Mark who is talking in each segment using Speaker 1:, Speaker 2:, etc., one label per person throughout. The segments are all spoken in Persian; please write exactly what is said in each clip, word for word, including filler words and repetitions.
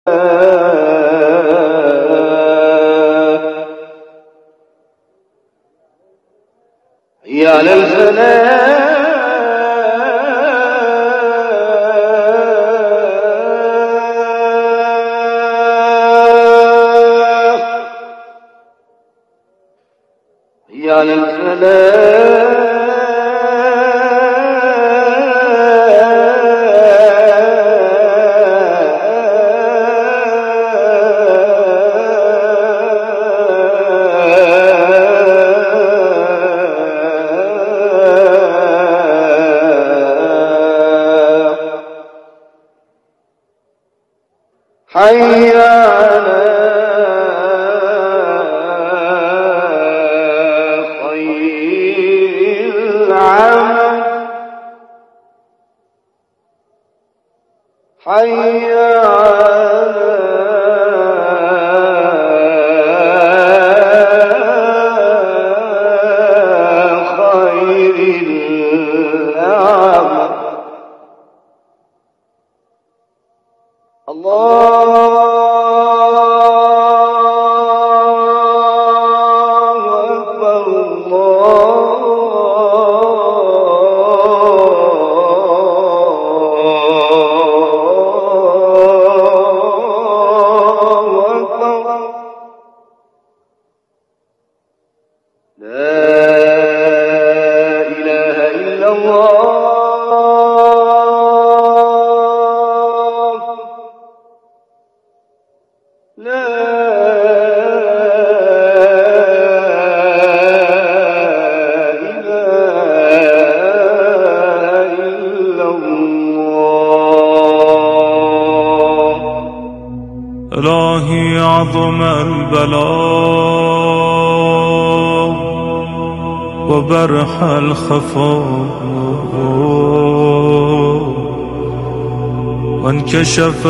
Speaker 1: يا للفلاح يا للفلاح حي على خير العمل حي على خير العمل. الله أكبر الله أكبر. لا إله إلا الله لا إله إلا الله.
Speaker 2: إلهي عظم البلاء وبرح الخفاء وانكشف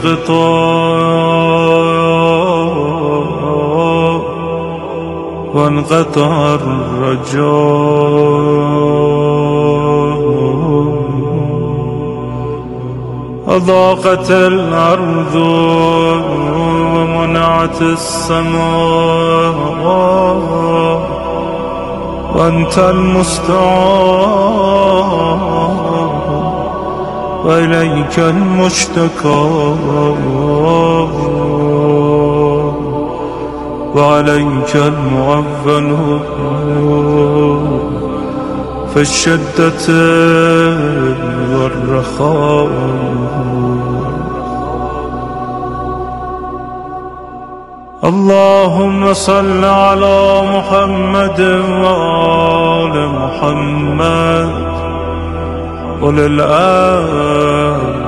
Speaker 2: الغطاء وانقطع الرجاء أضاقت الأرض ومنعت السماء وأنت المستعان وإليك المشتكى وعليك المعول في الشدة والرخاء. اللهم صل على محمد وآل محمد وللآل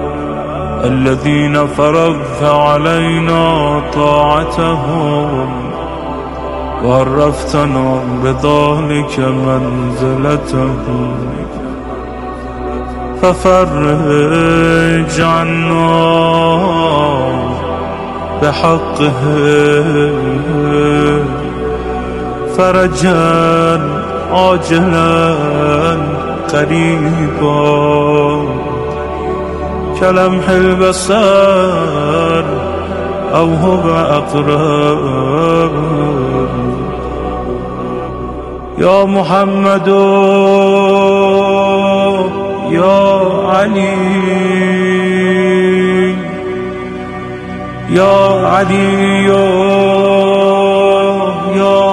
Speaker 2: الذين فرضت علينا طاعتهم وعرفتنا بذلك منزلتهم ففرج عنا بحقه فرجا عاجلا قريبا كلمح البصر أو هو أقرب. يا محمد يا علي يا علي يا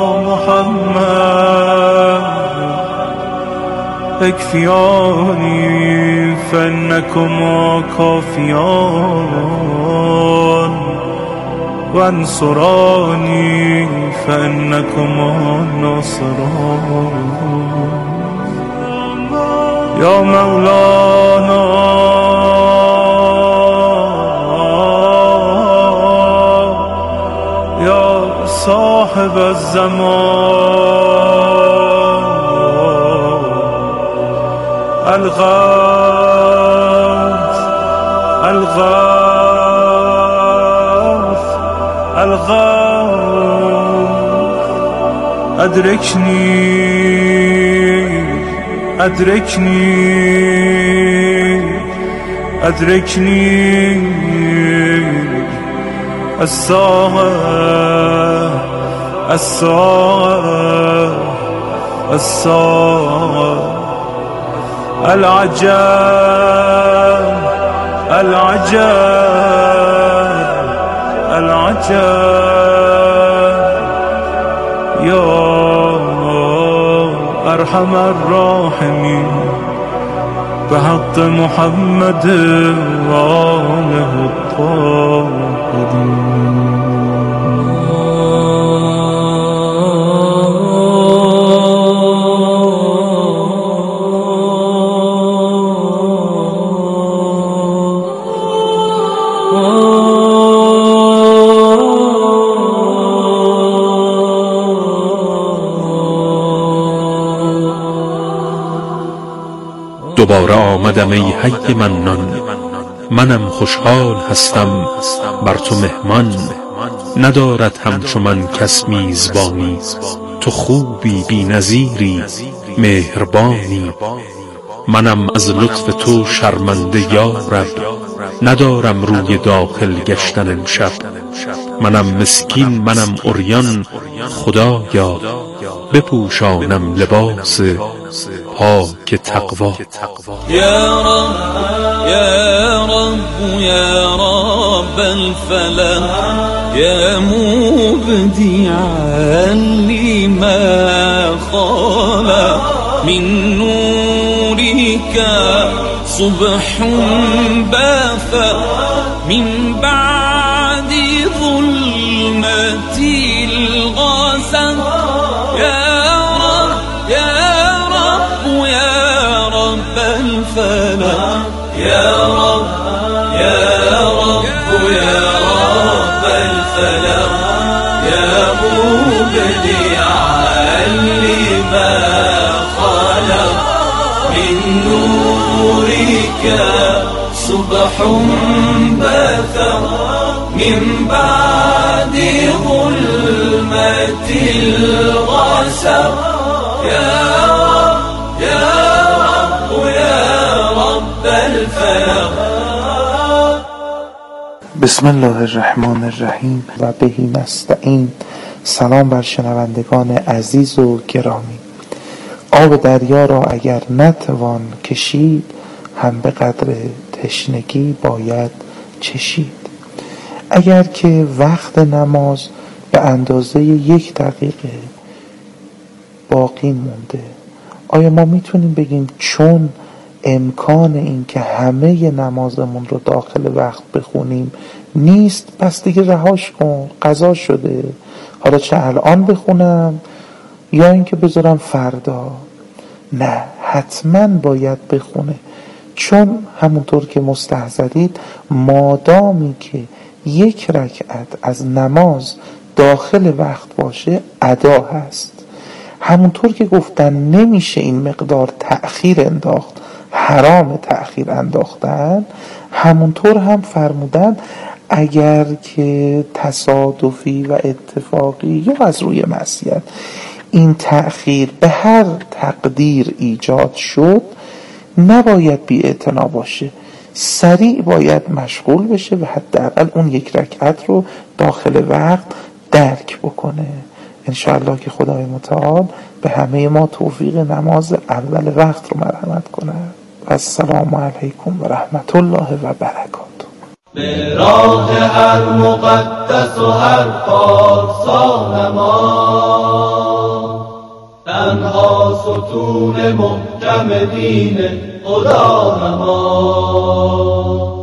Speaker 2: محمد اكفياني فإنكما كافيان وانصراني فإنكما ناصران. يا مولانا يا صاحب الزمان الغوث الغوث الغوث أدركني أدركني أدركني الساعة الساعة الساعة العجب العجب العجب يا أرحم الراحمين بحق محمد وآله الطاهرين.
Speaker 3: دوباره آمدم ای حی منان، منم خوشحال هستم بر تو مهمان. ندارد همچو من کس میزبانی، تو خوبی بی نظیری مهربانی. منم از لطف تو شرمنده یا رب، ندارم روی داخل گشتن امشب. منم مسکین منم عریان خدایا، بپوشانم لباس پاک تقوا.
Speaker 4: یا رب یا رب یا رب الفلق، یا مبدعا لما خلق. من نورك صبح بث من بعد ظلمة الغسق. يا رب يا رب يا رب الفلق، يا رب يا رب يا رب الفلق. يا مبدعا لما خلق، من نورك صبح بث من بعد ظلمة الغسق. يا رب يا رب يا رب الفلق.
Speaker 5: بسم الله الرحمن الرحیم و بهی نستعین. سلام بر شنوندگان عزیز و گرامی. آب دریا را اگر نتوان کشید، هم به قدر تشنگی باید چشید. اگر که وقت نماز به اندازه یک دقیقه باقی مونده، آیا ما میتونیم بگیم چون امکان این که همه نمازمون رو داخل وقت بخونیم نیست، پس دیگه رهاش کن، قضا شده، حالا چه الان بخونم یا اینکه بذارم فردا؟ نه، حتما باید بخونه، چون همونطور که مستحضرید مادامی که یک رکعت از نماز داخل وقت باشه ادا هست. همونطور که گفتن نمیشه این مقدار تأخیر انداخت، حرام تأخیر انداختن، همونطور هم فرمودن اگر که تصادفی و اتفاقی یا از روی معصیت این تأخیر به هر تقدیر ایجاد شد، نباید بی اعتنا باشه، سریع باید مشغول بشه و حداقل اون یک رکعت رو داخل وقت درک بکنه. انشاءالله که خدای متعال به همه ما توفیق نماز اول وقت رو مرحمت کنه. السلام علیکم و رحمت الله و برکاته.
Speaker 4: به راه هر مقدس و هر پارسا نماز، تنها ستون محکم دین خدا نماز.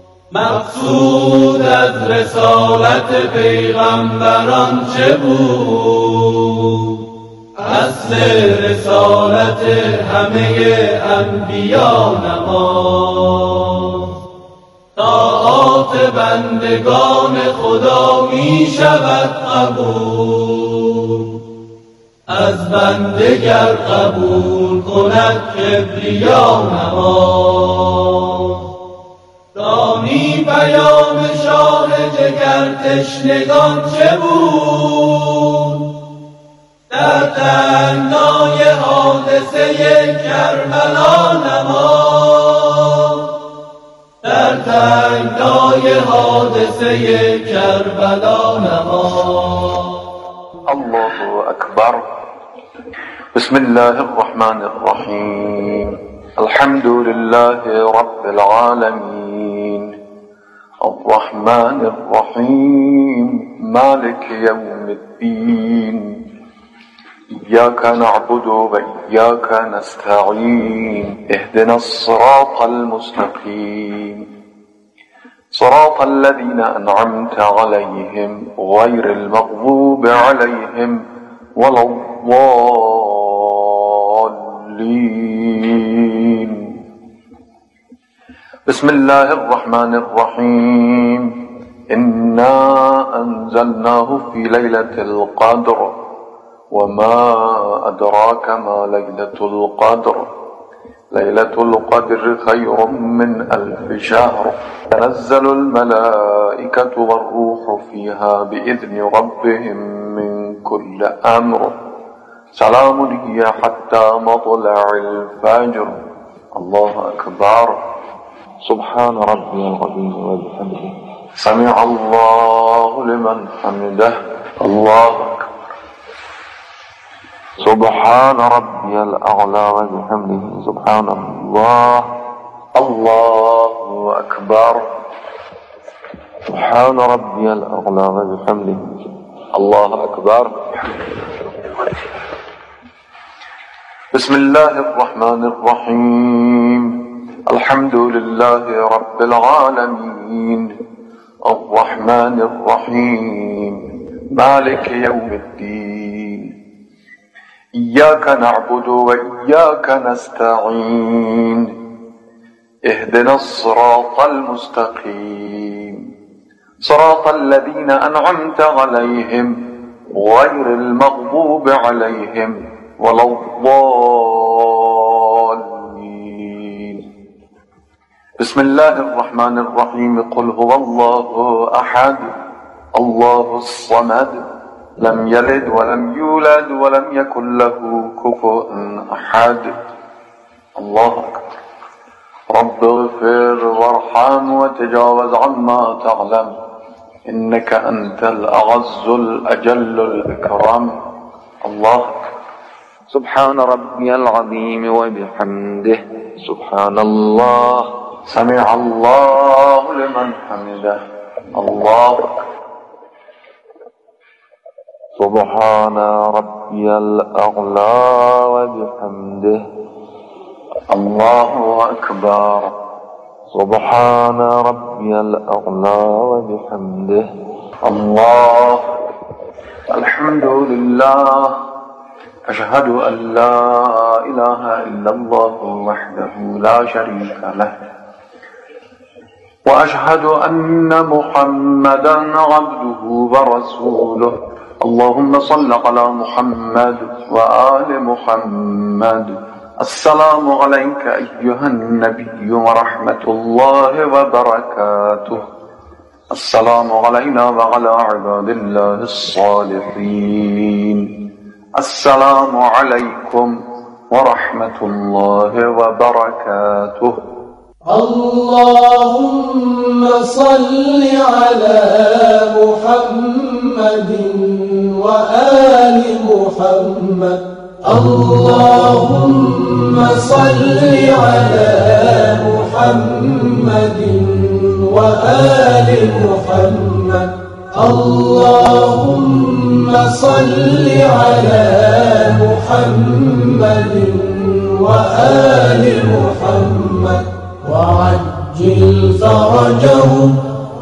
Speaker 4: مقصود از رسالت پیغمبران چه بود؟ اصل رسالت همه انبیا نماز. طاعات بندگان خدا می شود قبول، از بندگر قبول کند کبریا نماز. دانی پیام شاه جگر تشنگان چه بود؟ در تنگنای حادثه کربلا نماز. در تنگنای حادثه کربلا نما.
Speaker 1: الله أكبر. بسم الله الرحمن الرحيم. الحمد لله رب العالمين الرحمن الرحيم مالك يوم الدين إياك نعبد وإياك نستعين اهدنا الصراط المستقيم صراط الذين أنعمت عليهم غير المغضوب عليهم ولا الضالين. بسم الله الرحمن الرحيم. إنا أنزلناه في ليلة القدر وما أدراك ما ليلة القدر ليلة القدر خير من ألف شهر تنزل الملائكة والروح فيها بإذن ربهم من كل أمر سلام هي حتى مطلع الفجر. الله أكبر. سبحان ربي العظيم وبحمده سمع الله لمن حمده. الله أكبر. سبحان ربي الأعلى وبحمده سبحان الله. الله أكبر. سبحان ربي الأعلى وبحمده الله أكبر. بسم الله الرحمن الرحيم. الحمد لله رب العالمين الرحمن الرحيم مالك يوم الدين إياك نعبد وإياك نستعين اهدنا الصراط المستقيم صراط الذين أنعمت عليهم غير المغضوب عليهم ولا الضالين. بسم الله الرحمن الرحيم. قل هو الله أحد الله الصمد لم يلد ولم يولد ولم يكن له كفوا أحد. الله أكبر. رب اغفر وارحم وتجاوز عما تعلم إنك أنت الأعز الأجل الأكرم. الله أكبر. سبحان ربي العظيم وبحمده سبحان الله. سمع الله لمن حمده. الله أكبر. سبحان ربي الأعلى وبحمده الله أكبر. سبحان ربي الأعلى وبحمده الله. الحمد لله. أشهد أن لا إله إلا الله وحده لا شريك له وأشهد أن محمدا عبده ورسوله. اللهم صل على محمد وآل محمد. السلام عليك أيها النبي ورحمة الله وبركاته. السلام علينا وعلى عباد الله الصالحين. السلام عليكم ورحمة الله وبركاته.
Speaker 4: اللهم صل على محمد وآل محمد. اللهم صل على محمد وآل محمد. اللهم صل على محمد وآل محمد وعجل فرجهم.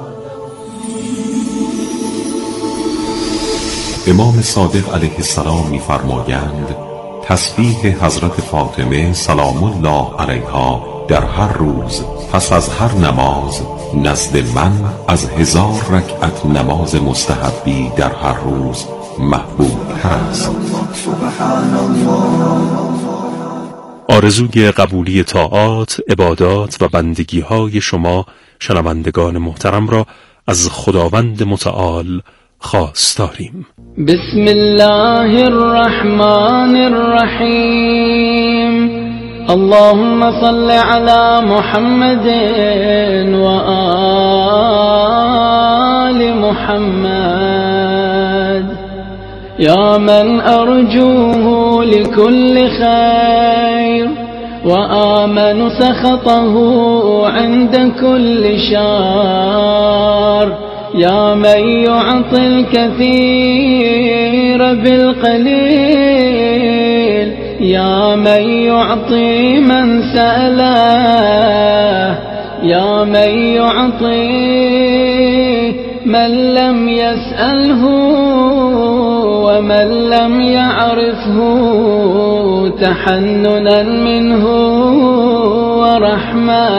Speaker 6: امام صادق علیه السلام می‌فرمایند تسبیح حضرت فاطمه سلام الله علیها در هر روز پس از هر نماز نزد من از هزار رکعت نماز مستحبی در هر روز محبوب است.
Speaker 3: آرزوی قبولی طاعات، عبادات و بندگی های شما شنوندگان محترم را از خداوند متعال خواستاریم.
Speaker 7: بسم الله الرحمن الرحیم. اللهم صل على محمد وآل محمد يا من أرجوه لكل خير وآمن سخطه عند كل شر يا من يعطي الكثير بالقليل يا من يعطي من سأله يا من يعطي من لم يسأله ومن لم يعرفه تحننا منه ورحمة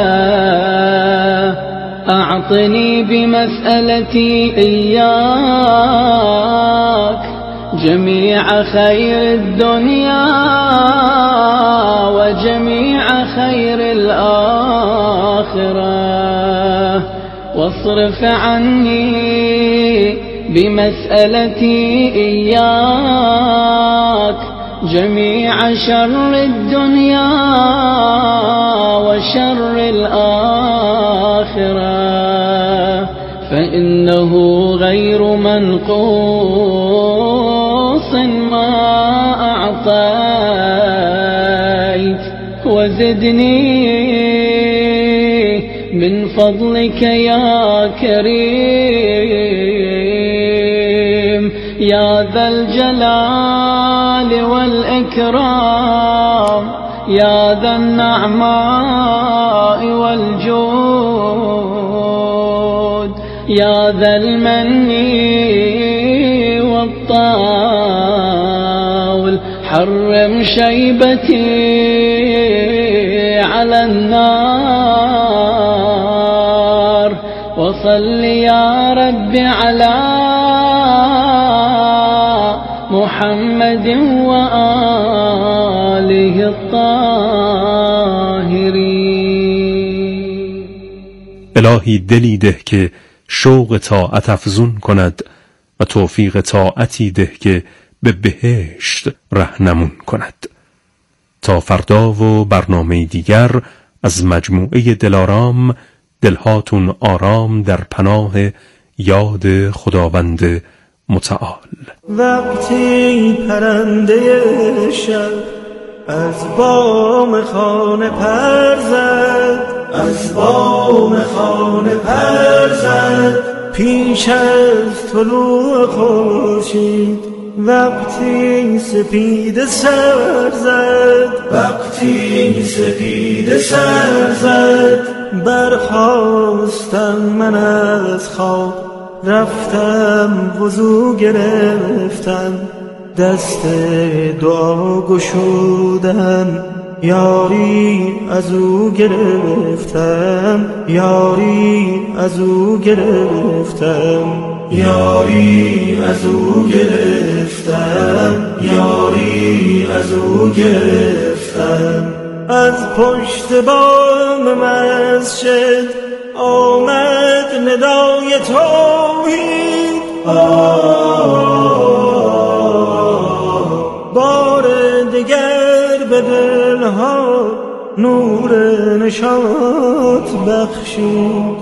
Speaker 7: أعطني بمسألتي إياك جميع خير الدنيا وجميع خير الآخرة واصرف عني بمسألتي إياك جميع شر الدنيا وشر الآخرة فإنه غير منقوص ما أعطيت وزدني من فضلك يا كريم يا ذا الجلال والإكرام يا ذا النعماء والجود يا ذا المن والطول حرم شيبتي على النار وصل يا رب على محمد وآله الطاهرين.
Speaker 3: الهی دلی ده که شوق طاعت افزون کند و توفیق طاعتی ده که به بهشت رهنمون کند. تا فردا و برنامه دیگر از مجموعه دلارام، دلهاتون آرام در پناه یاد خداوند متعال.
Speaker 2: وقتی پرنده شب از بام خانه پر زد از بام خانه پر زد پیش از طلوع خورشید وقتی سپید سر زد وقتی سپید سر زد برخاستم من از خواب رفتم وضو گرفتم دست دعا گشودم یاری از او گرفتم یاری از او گرفتم یاری از او گرفتم یاری از او گرفتم از پشت بام مسجد آمد ندای توحید بار دیگر به دلها نور نشاط بخشید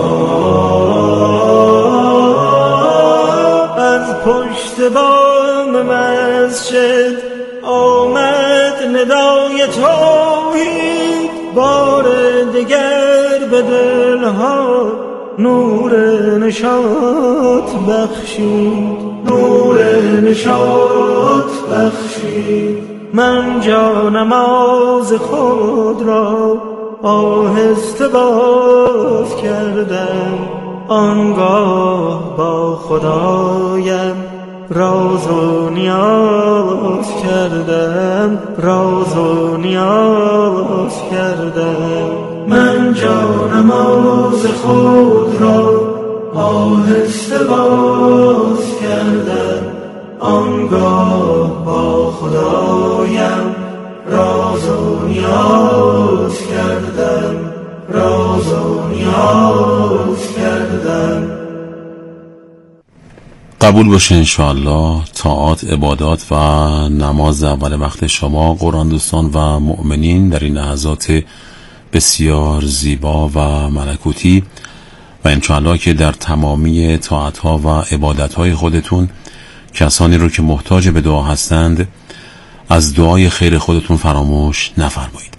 Speaker 2: از پشت بام مسجد آمد ندای توحید بار دیگر به دلها نور نشاط بخشید نور نشاط بخشید من جا نماز خود را آهسته باز کردم آنگاه با خدایم راز و نیاز کردم راز و نیاز کردم من جا نماز خود را آهسته باز کردم آنگاه با خدایم راز و نیاز کردم راز و نیاز کردم
Speaker 6: قبول باشه انشاءالله. طاعات، عبادات و نماز اول وقت شما قرآن دوستان و مؤمنین در این لحظات بسیار زیبا و ملکوتی و انشاءالله که در تمامی طاعتها و عبادتهای خودتون کسانی رو که محتاج به دعا هستند از دعای خیر خودتون فراموش نفرمایید.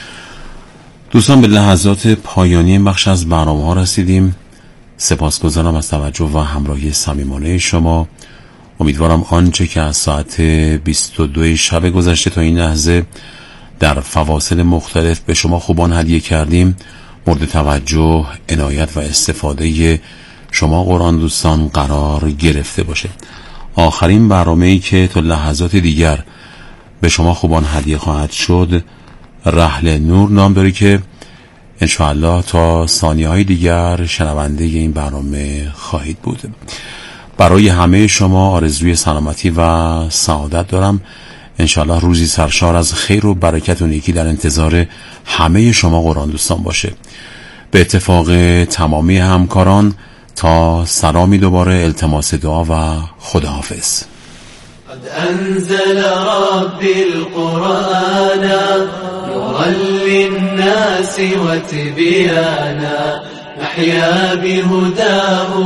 Speaker 6: دوستان به لحظات پایانی این بخش از برنامه ها رسیدیم. سپاسگزارم از توجه و همراهی صمیمانه شما. امیدوارم آنچه که از ساعت بیست و دو شب گذشته تا این لحظه در فواصل مختلف به شما خوبان هدیه کردیم مورد توجه، عنایت و استفاده شما قرآن دوستان قرار گرفته باشه. آخرین برنامه‌ای که تا لحظات دیگر به شما خوبان هدیه خواهد شد رحل نور نام داره که انشاءالله تا ثانیه‌های دیگر شنونده این برنامه خواهید بود. برای همه شما آرزوی سلامتی و سعادت دارم. انشاءالله روزی سرشار از خیر و برکت و نیکی در انتظار همه شما قرآن دوستان باشه. به اتفاق تمامی همکاران تا سلامی دوباره، التماس دعا و خداحافظ.
Speaker 4: قد أنزل ربي القرآن نورا للناس وتبيانا نحيا بهداه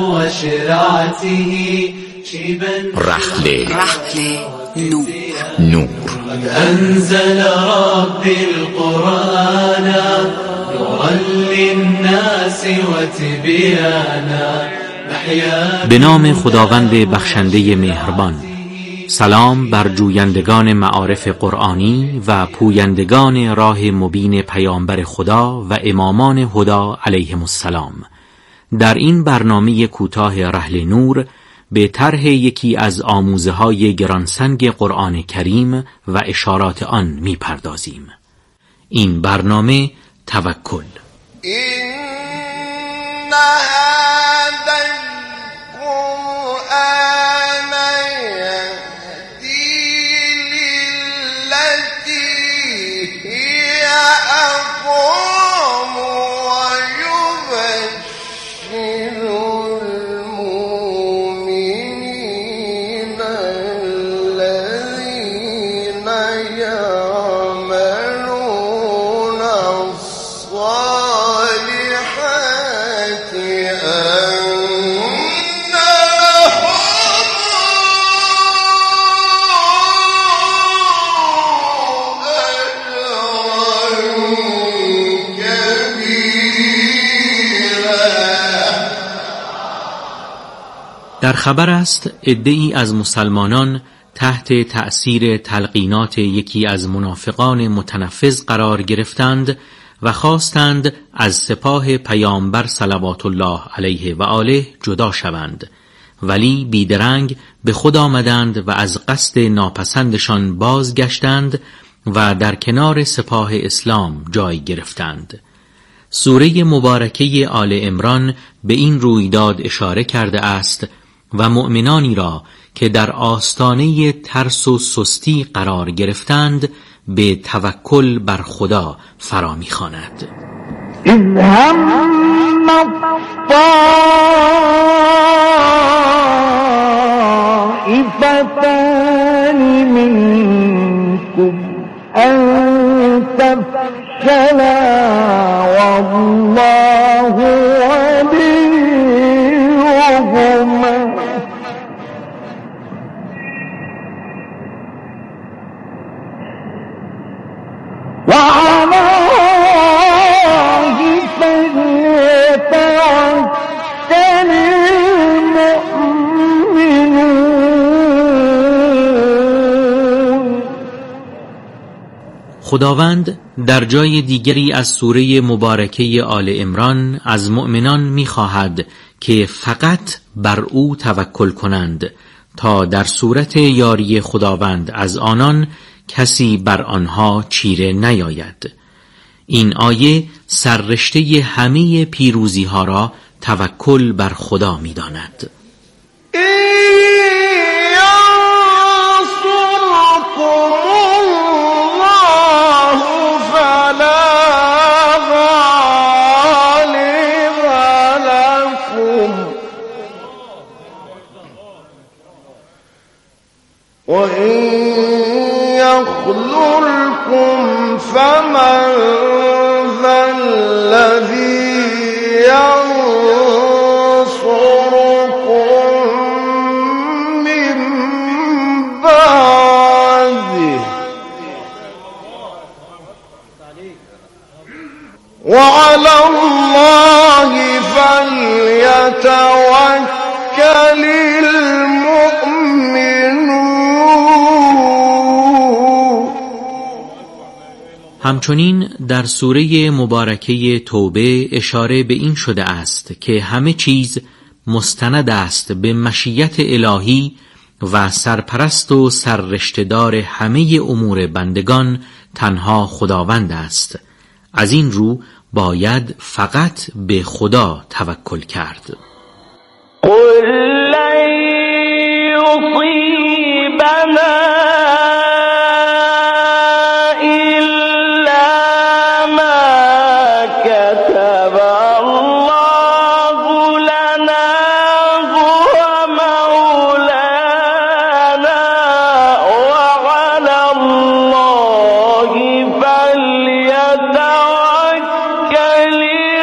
Speaker 4: وشرعته شيبا
Speaker 8: رحل رحل نور نور
Speaker 4: قد أنزل ربي القرآن نورا للناس وتبيانا نحيا.
Speaker 9: به نام خداوند بخشنده مهربان. سلام بر جویندگان معارف قرآنی و پویندگان راه مبین پیامبر خدا و امامان هدا علیهم السلام. در این برنامه کوتاه رحل نور به طرح یکی از آموزه های گرانسنگ قرآن کریم و اشارات آن می پردازیم. این برنامه توکل.
Speaker 10: این هذا القرآن يهدي للتي هي أقوم ويبشر المؤمنين الذين يعملون الصالحات
Speaker 9: در خبر است عده‌ای از مسلمانان تحت تأثیر تلقینات یکی از منافقان متنفذ قرار گرفتند و خواستند از سپاه پیامبر صلوات الله علیه و آله جدا شوند، ولی بیدرنگ به خود آمدند و از قصد ناپسندشان بازگشتند و در کنار سپاه اسلام جای گرفتند. سوره مبارکه آل عمران به این رویداد اشاره کرده است و مؤمنانی را که در آستانه ترس و سستی قرار گرفتند به توکل بر خدا فرا می‌خواند.
Speaker 10: اذ هم طائفتان منكم ان تفشلا والله وليهما وعلى الله فليتوكل المؤمنون.
Speaker 9: خداوند در جای دیگری از سوره مبارکه آل عمران از مؤمنان می‌خواهد که فقط بر او توکل کنند تا در صورت یاری خداوند از آنان کسی بر آنها چیره نیاید. این آیه سررشته همه پیروزی ها را توکل بر خدا می داند.
Speaker 10: وإن يخذلكم فمن ذا الذي ينصركم من بعده وعلى الله فليتوكل المؤمنون.
Speaker 9: همچنین در سوره مبارکه توبه اشاره به این شده است که همه چیز مستند است به مشیت الهی و سرپرست و سررشته‌دار همه امور بندگان تنها خداوند است. از این رو باید فقط به خدا توکل کرد.
Speaker 10: قل لن یصیبنا الا ما كتب الله لنا هو مولانا وعلى الله فليتوكل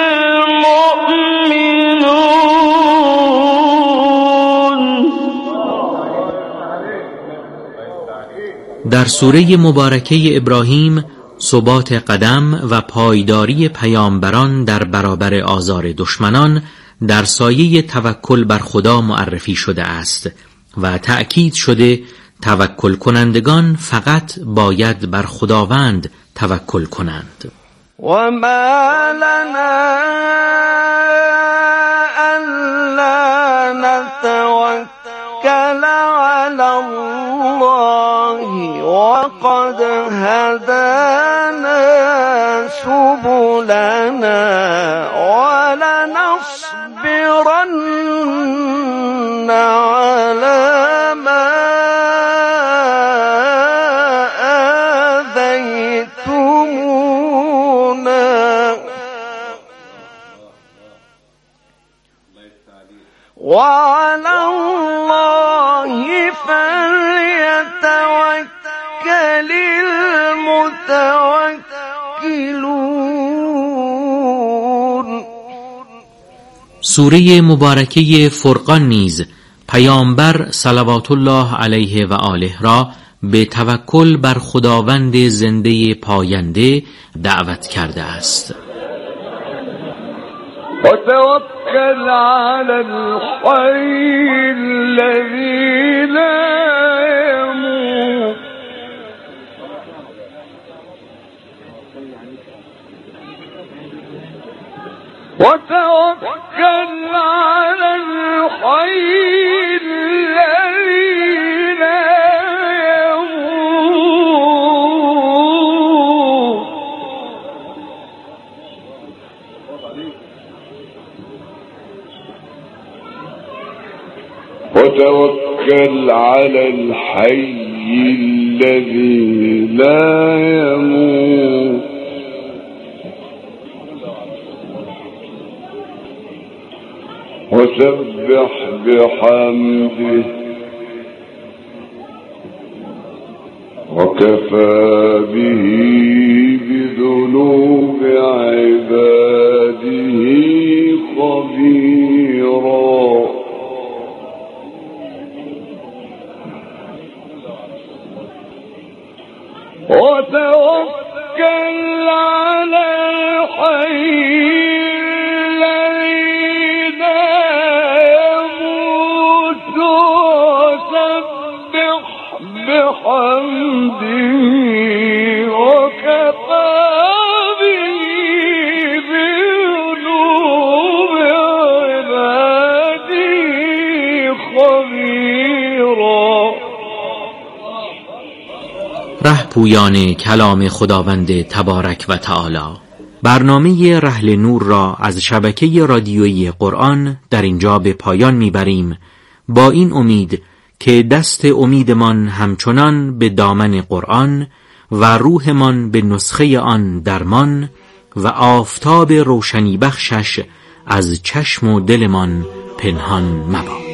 Speaker 9: در سوره مبارکه ابراهیم ثبات قدم و پایداری پیامبران در برابر آزار دشمنان در سایه توکل بر خدا معرفی شده است و تأکید شده توکل کنندگان فقط باید بر خداوند توکل کنند.
Speaker 10: و ما لنا الا نتوکل علی الله وقد هدانا سبلنا ولنصبرن على ما آذيتمونا وعلى الله فليتوكل المتوكلون.
Speaker 9: سوره مبارکه فرقان نیز پیامبر صلوات الله علیه و آله را به توکل بر خداوند زنده پاینده دعوت کرده است.
Speaker 10: وتوكل على الحي الذي لا يموت وتوكل على الحي الذي لا يموت وتوكل على الحي الذي لا يموت وسبح بحمده وكفى به بذنوب عباده خبيرا. وتوكل على الحي الذي لا يموت وسبح بحمده وكفى به بذنوب عباده خبيرا.
Speaker 9: رهپویان کلام خداوند تبارک و تعالی، برنامه رحل نور را از شبکه رادیویی قرآن در اینجا به پایان میبریم، با این امید که دست امیدمان همچنان به دامن قرآن و روحمان به نسخه آن درمان و آفتاب روشنی بخشش از چشم و دلمان پنهان مباد.